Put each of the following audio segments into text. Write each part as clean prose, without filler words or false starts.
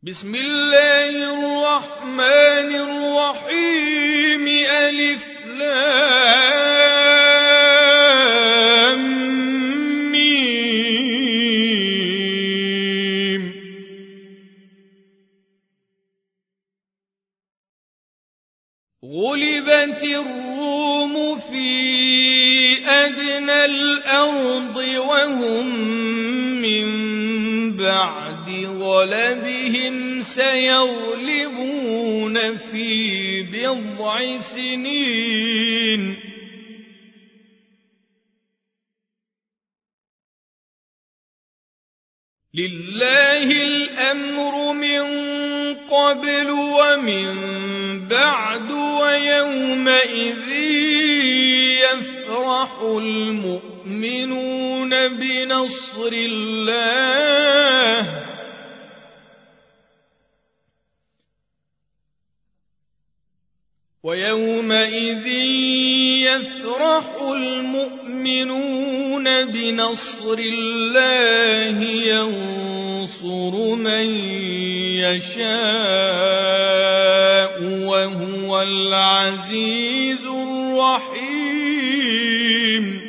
بسم الله الرحمن الرحيم. ألف لام ميم. غلبت الروم في أدنى الأرض وهم من بعد غلبهم سيغلبون في بضع سنين. لله الأمر من قبل ومن بعد ويومئذ يفرح المؤمنون بنصر الله. ويومئذ يفرح المؤمنون بنصر الله ينصر من يشاء وهو العزيز الرحيم.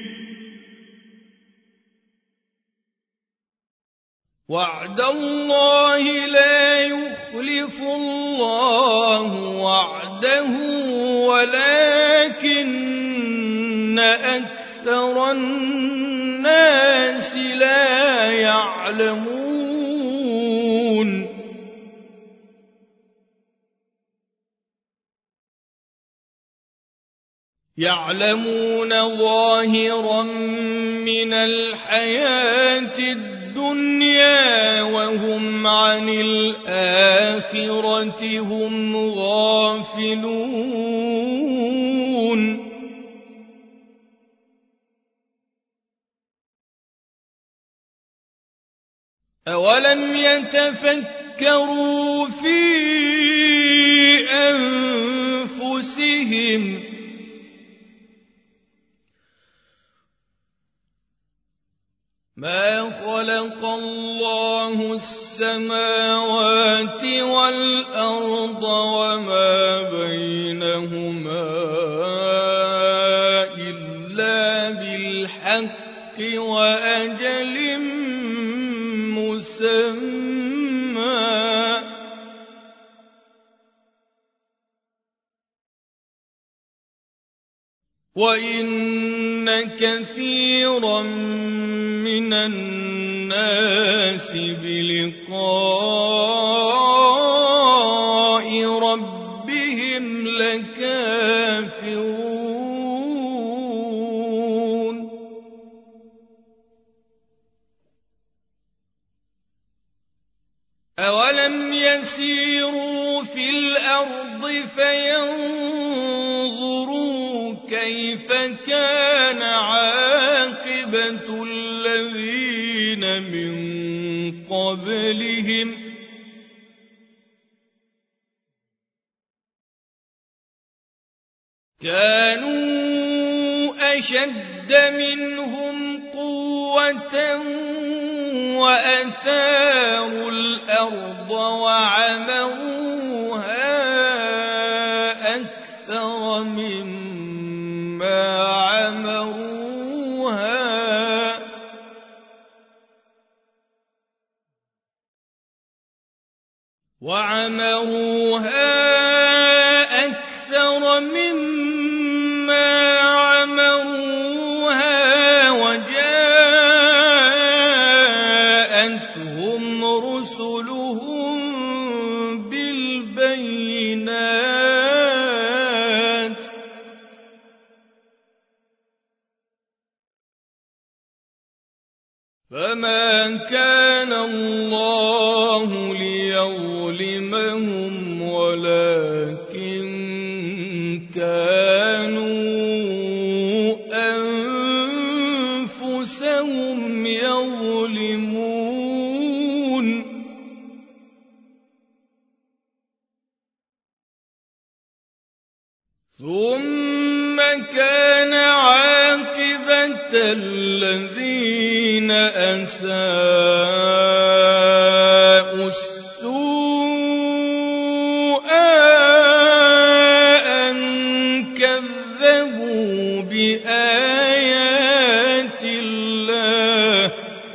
وعد الله لا يخلف الله وعده ولكن أكثر الناس لا يعلمون. يعلمون ظاهرا من الحياة الدنيا وهم عن الآخرة هم غافلون. أولم يتفكروا في أنفسهم ما خلق الله السماوات والأرض وما بينهما إلا بالحق وأجل مسمى. وإن كثيرا من الناس بلقاء ربهم لكافرون. أولم يسيروا في الأرض فينظروا كيف كان عاقبة الذين من قبلهم كانوا أشد منهم قوة وأثاروا الأرض وعمروها أكثر مما عمروها وجاءتهم رسلهم بالبينات فما كان الله ليظلمهم ولكن كانوا أنفسهم يظلمون. ثم كان عاقبة الذين أساءوا السوء بآيات الله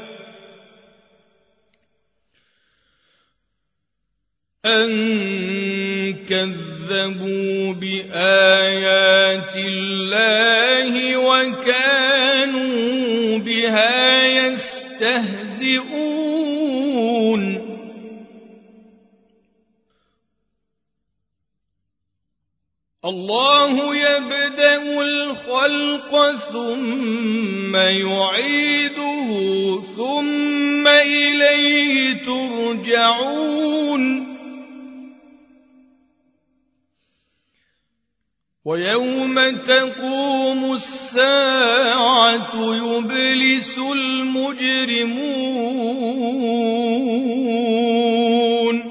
وكانوا بها يستهزئون الله يبدأ الخلق ثم يعيده ثم إليه ترجعون ويوم تقوم الساعة يبلس المجرمون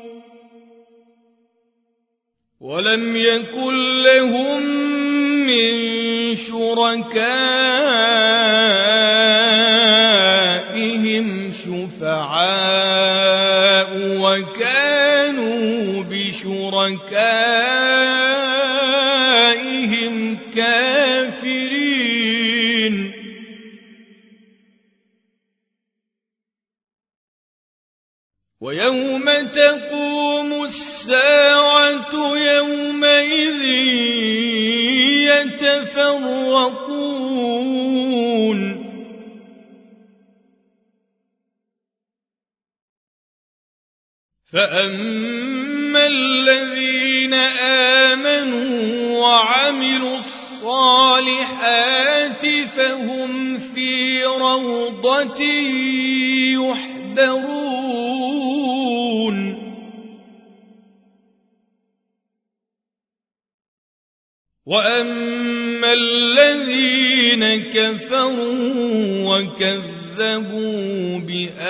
ولم يكن لهم من شركائهم شفعاء وكانوا بشركائهم كافرين ويوم تقوم الساعة يومئذ يتفرقون فأما الذين آمنوا وعملوا الصالحات فهم في روضة يحبرون وأما الذين كفروا وكذبوا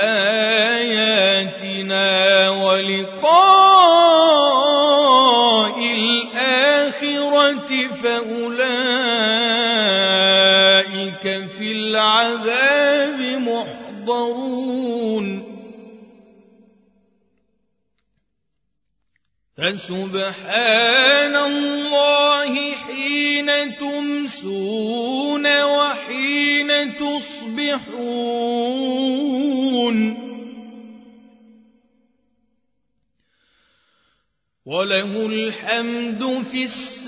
بآياتنا ولقاء الآخرة فأولئك في العذاب محضرون فسبحان الله حين تمسون وحين تصبحون وله الحمد في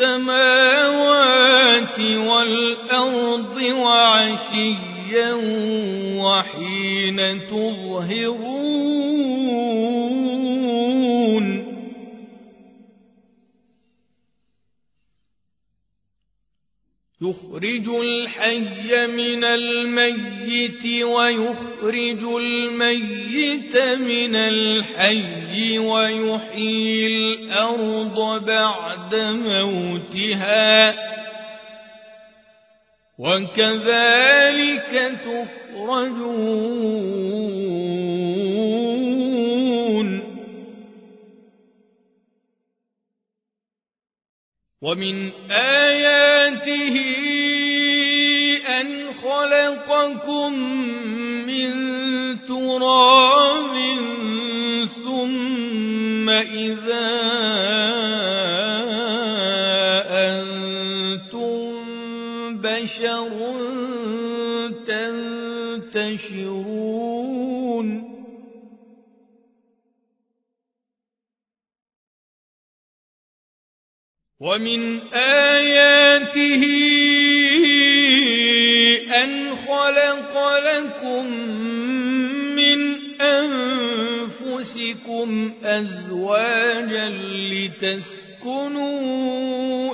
السماوات والأرض وعشيا وحين تظهرون يخرج الحي من الميت ويخرج الميت من الحي ويحيي الأرض بعد موتها وكذلك تخرجون ومن آياته أن خلقكم من تراب ثم إذا أنتم بشر تنتشرون ومن آياته أن خلق لكم من أنفسكم أزواجا لتسكنوا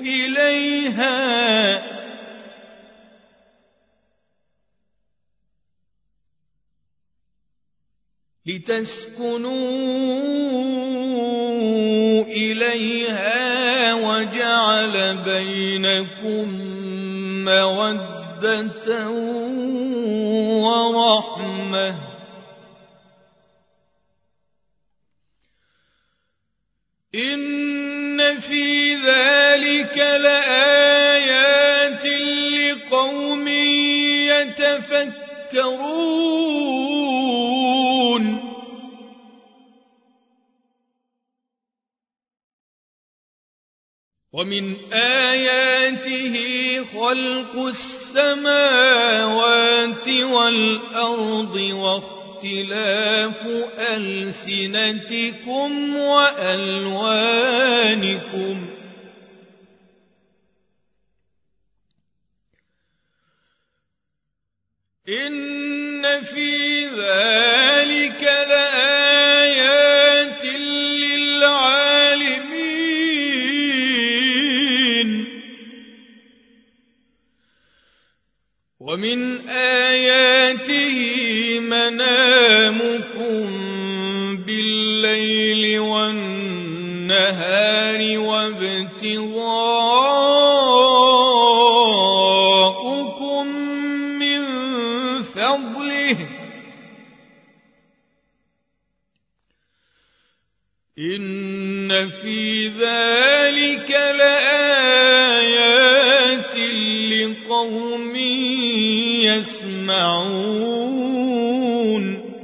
إليها وجعل بينكم مودة ورحمة إن في ذلك لآيات لقوم يتفكرون ومن آياته خلق السماوات والأرض واختلاف ألسنتكم وألوانكم إن في ذلك لآيات للعالمين ومن آياته منامكم بالليل والنهار وابتغاؤكم من فضله إن في ذلك لآيات لقوم يسمعون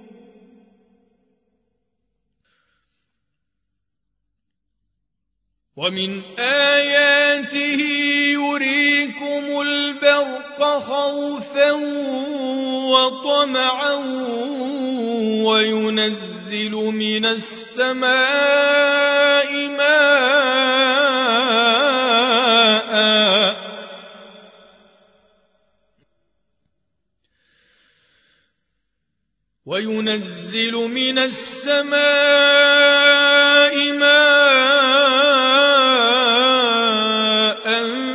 ومن آياته يريكم البرق خوفا وطمعا وينزل من السماء ماء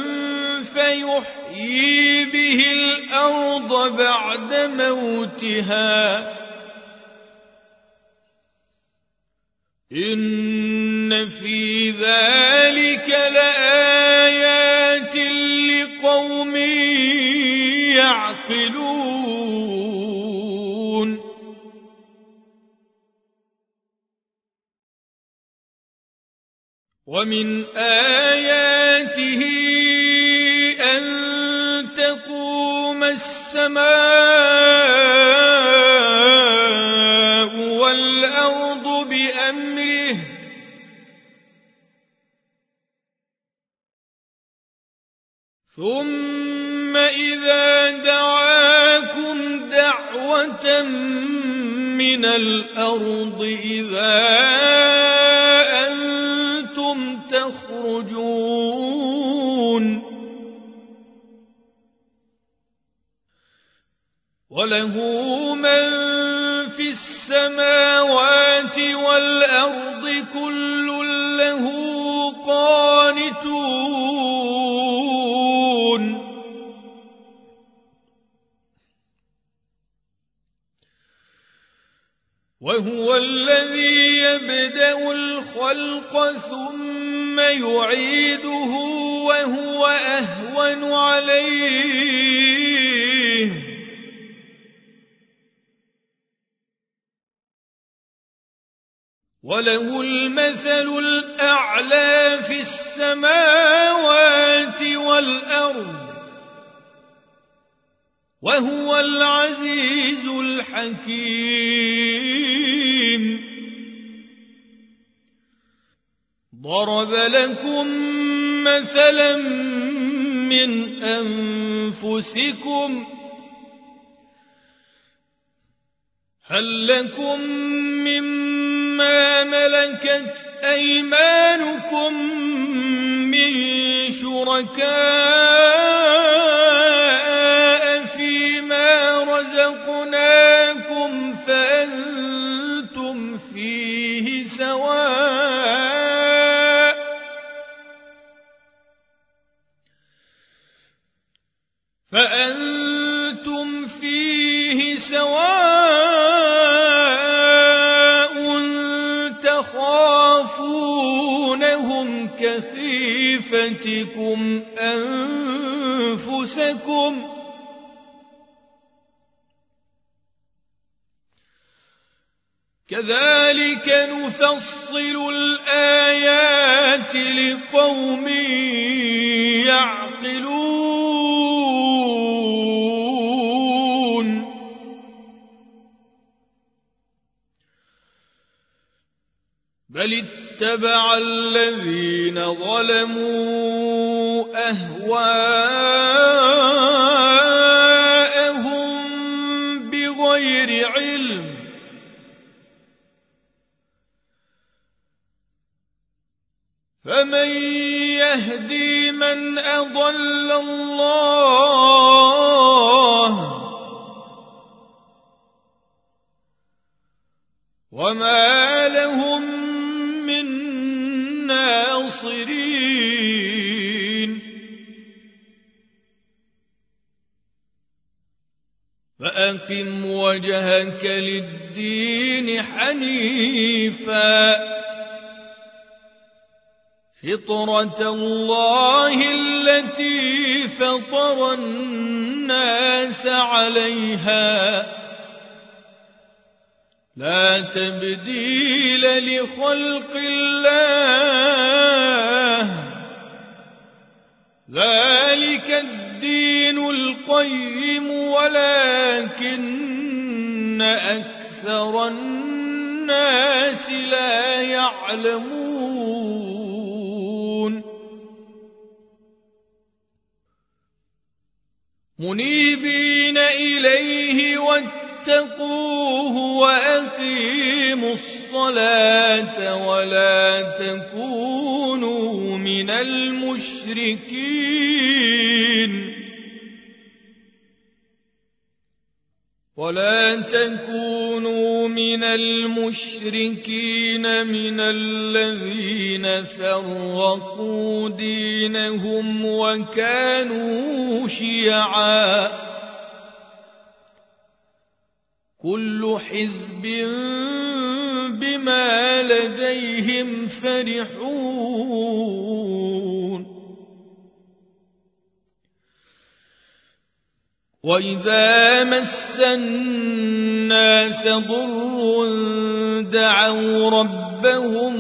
فيحيي به الأرض بعد موتها إن في ذلك لآيات لقوم يعقلون ومن آياته أن تقوم السماء والأرض بأمره ثم إذا دعاكم دعوة من الأرض إذا أنتم تخرجون وله من في السماوات والأرض كل له قانتون وهو الذي يبدأ الخلق ثم يعيده وهو أهون عليه وله المثل الأعلى في السماوات والأرض وهو العزيز الحكيم ضرب لكم مثلا من أنفسكم هل لكم مما ملكت أيمانكم من شركاء فيما رزقناكم فأنتم فيه سواء تخافونهم كخيفتكم أنفسكم كذلك نفصل الآيات لقوم يعقلون بل اتبع الذين ظلموا أهواءهم بغير علم فمن يهدي من أضل الله وما لهم من ناصرين فأقم وجهك للدين حنيفا فطرة الله التي فطر الناس عليها لا تبديل لخلق الله ذلك الدين القيم ولكن أكثر الناس لا يعلمون منيبين إليه واتقوه وأقيموا الصلاة ولا تكونوا من المشركين من الذين فرقوا دينهم وكانوا شيعا كل حزب بما لديهم فرحون وإذا مس الناس ضر دعوا ربهم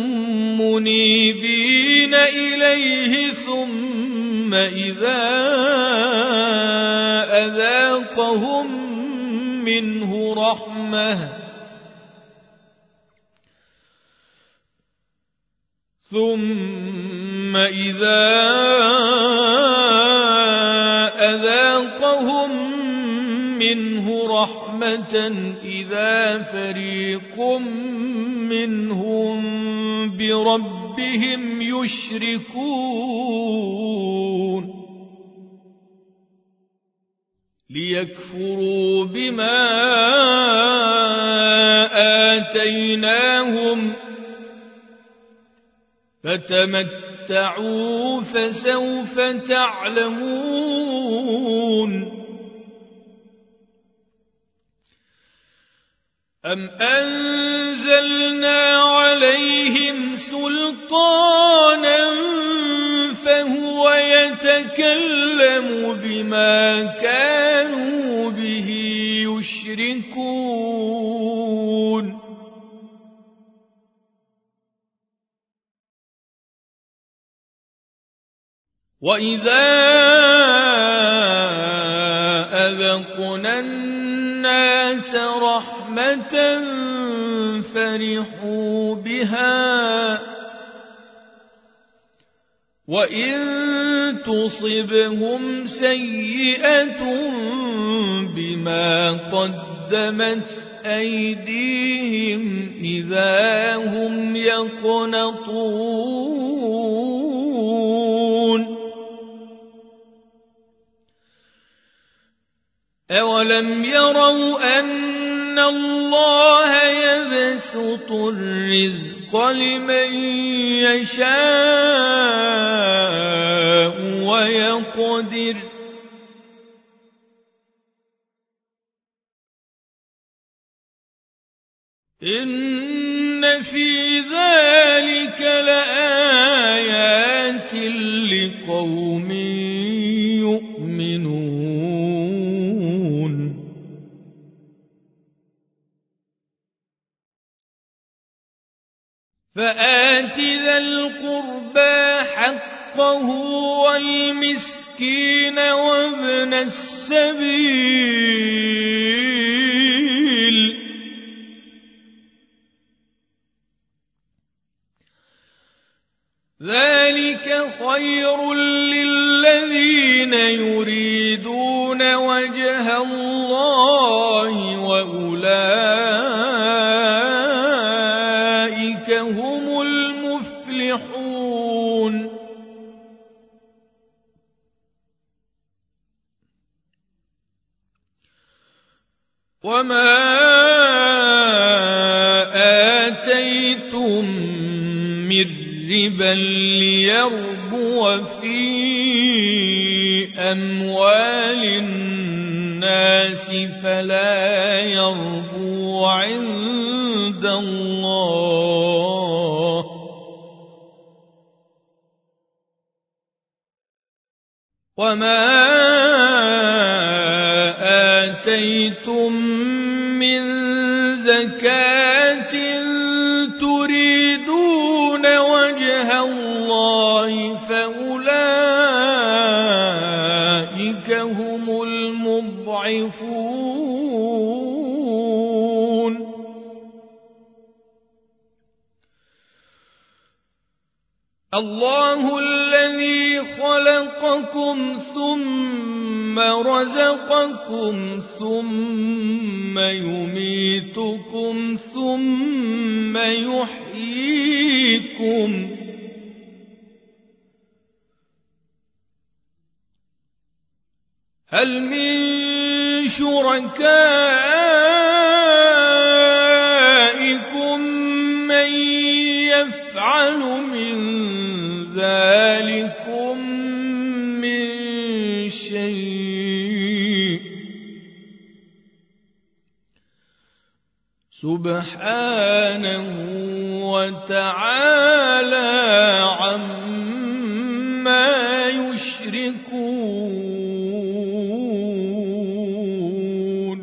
منيبين إليه ثم إذا أذاقهم منه رحمة إذا فريق منهم بربهم يشركون ليكفروا بما آتيناهم فتمتعوا فسوف تعلمون أم أنزلنا عليهم سلطانا فهو يتكلم بما كانوا به يشركون وإذا أذقنا الناس رحمة فرحوا بها وإن تصبهم سيئة بما قدمت أيديهم إذا هم يقنطون أولم يروا أن الله يبسط الرزق لمن يشاء ويقدر إن في ذلك لآيات لقوم يؤمنون فآت ذا القربى حقه والمسكين وابن السبيل ذلك خير للذين يريدون وجه الله وأولئك هم المفلحون وما آتيتم من ربا ليربو في أموال الناس فلا يربو عند الله وما آتيتم من زكاة تريدون وجه الله فأولئك هم المضعفون الله الذي خلقكم ثم رزقكم ثم يميتكم ثم يحييكم هل من شركائكم من يفعل من ذلكم من شيء سبحانه وتعالى عما يشركون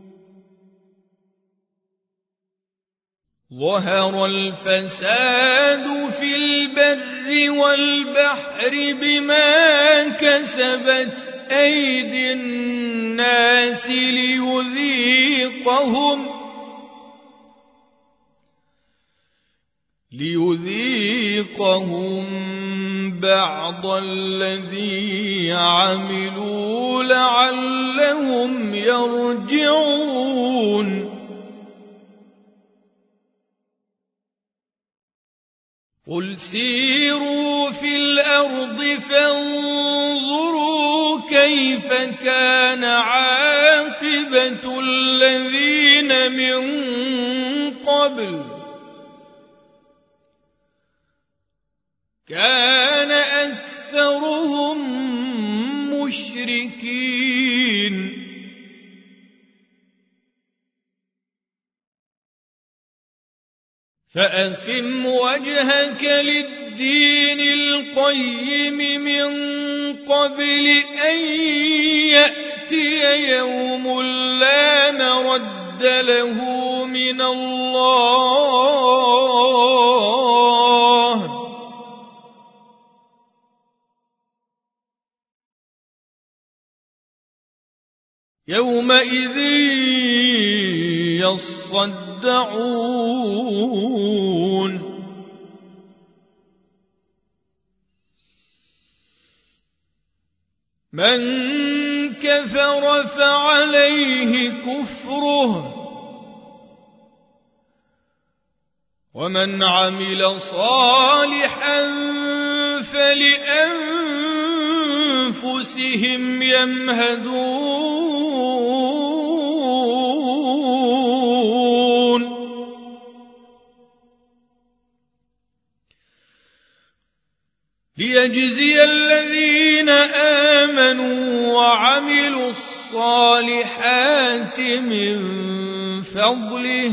ظهر الفساد في البر والبحر بما كسبت أيدي الناس ليذيقهم بعض الذي عملوا لعلهم يرجعون قل سيروا في الأرض فانظروا كيف كان عاقبة الذين من قبل كان أكثرهم مشركين فأقم وجهك للدين القيم من قبل أن يأتي يوم لا مرد له من الله يومئذ يصدعون من كفر فعليه كفره ومن عمل صالحا فلأنفسهم يمهدون ليجزي الذين آمنوا وعملوا الصالحات من فضله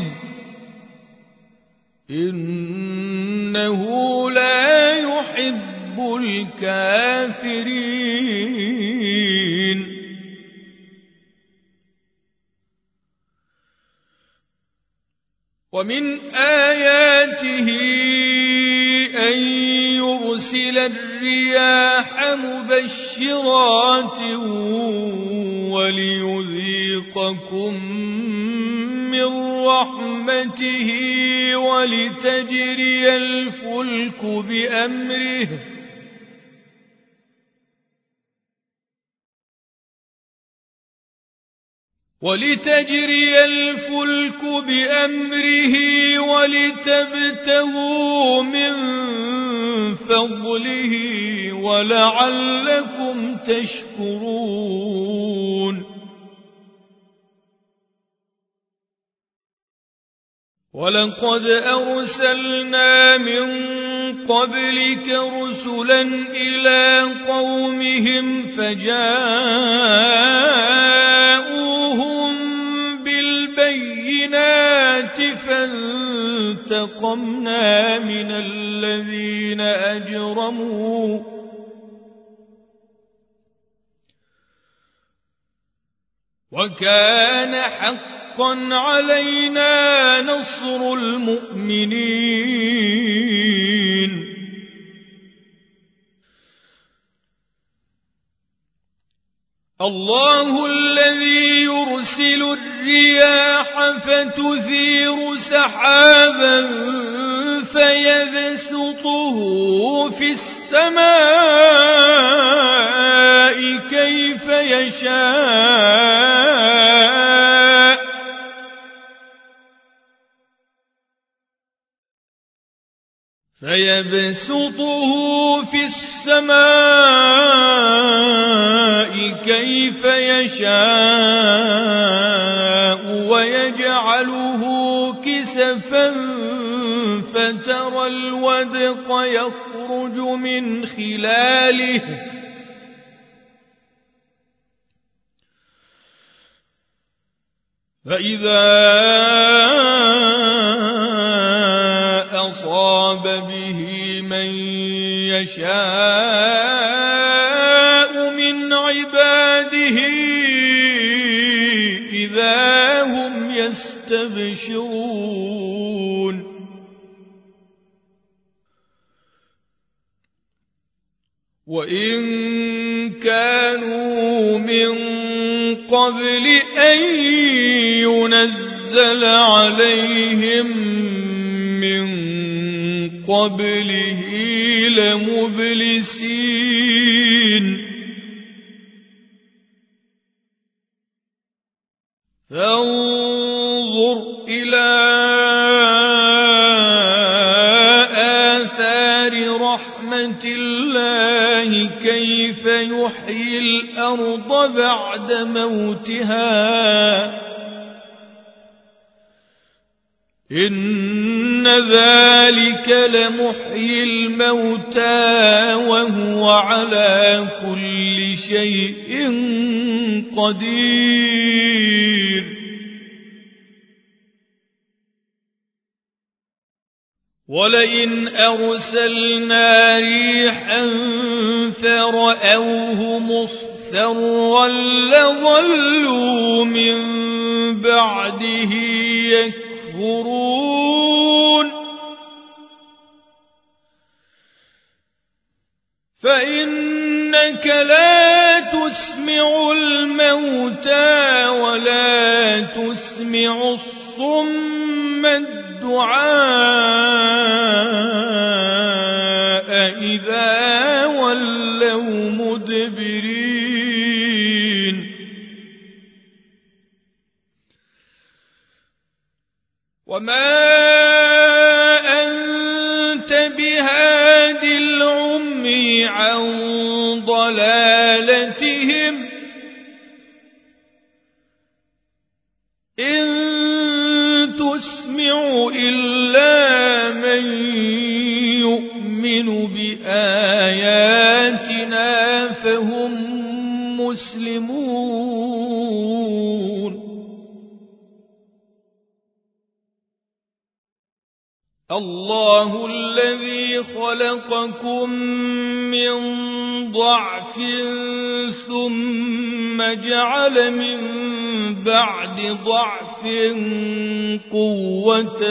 إنه لا يحب الكافرين ومن آياته أن يرسل الرياح مبشرات وليذيقكم من رحمته ولتجري الفلك بأمره ولتبتغوا من فضله ولعلكم تشكرون ولقد أرسلنا من قبلك رسلا إلى قومهم فجاءوهم بالبينات فانتقمنا من الذين أجرموا وكان حقا علينا نصر المؤمنين الله الذي يرسل الرياح فتثير سحابا فيبسطه في السماء كيف يشاء ويجعله كسفا فترى الودق يخرج من خلاله فإذا أصاب به من يشاء من عباده إذا هم يستبشرون وإن كانوا من قبل أن ينزل عليهم من قبله لمبلسين فانظر إلى آثار رحمة الله كيف يحيي الأرض بعد موتها إن ذلك لمحيي الموتى وهو على كل شيء قدير ولئن أرسلنا ريحا فرأوه مصفرا لظلوا من بعده يكفرون فإنك لا تسمع الموتى ولا تسمع الصم الدعاء إذا ولوا مدبرين وما أنت بهاد العمي عن ضلالتهم إن تسمع إلا من يؤمن بآياتنا فهم مسلمون الله الذي خلقكم من ضعف ثم جعل من بعد ضعف قوة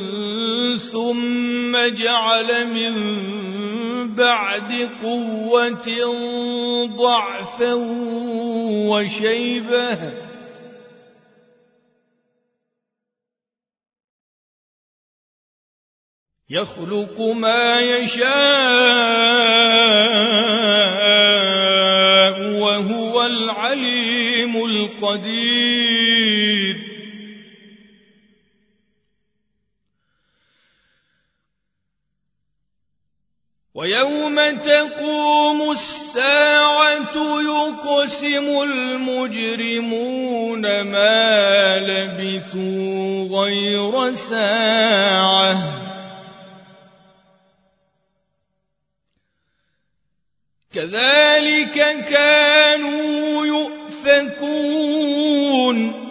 ثم جعل من بعد قوة ضعفا وشيبة يخلق ما يشاء وهو العليم القدير. ويوم تقوم الساعة يقسم المجرمون ما لبثوا غير ساعة كذلك كانوا يؤفكون.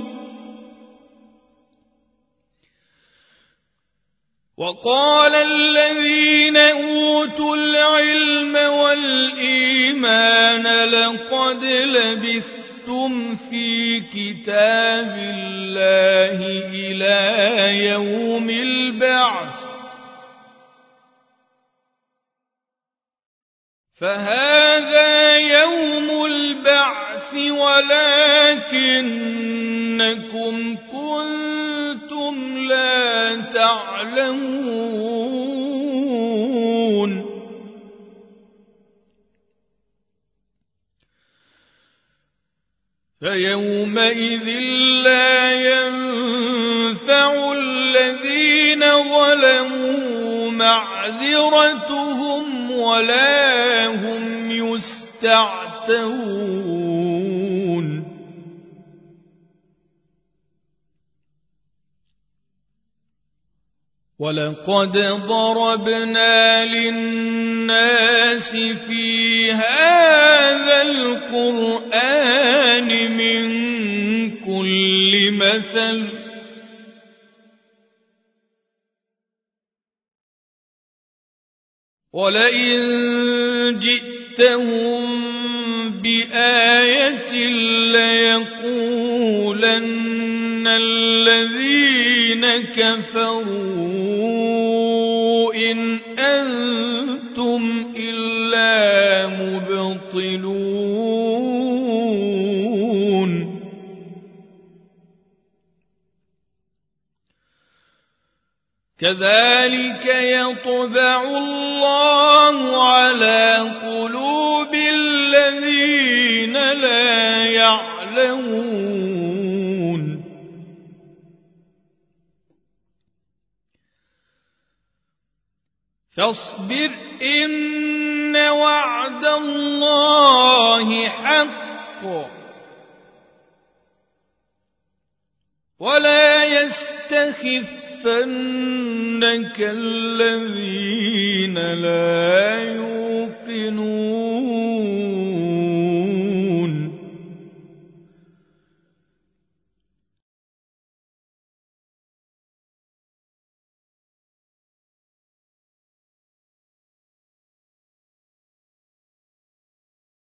وقال الذين أوتوا العلم والإيمان لقد لبثتم في كتاب الله إلى يوم البعث فهذا يوم البعث ولكنكم كنتم لا تعلمون. فيومئذ لا ينفع الذين ظلموا معذرتهم ولا هم يستعتبون. ولقد ضربنا للناس في هذا القرآن من كل مثل ولئن جئتهم بآية ليقولن الذين كفروا إن أنتم إلا مبطلون. كذلك يطبع الله على قلوب الذين لا يعلمون. فاصبر إن وعد الله حق ولا يستخفنك الذين لا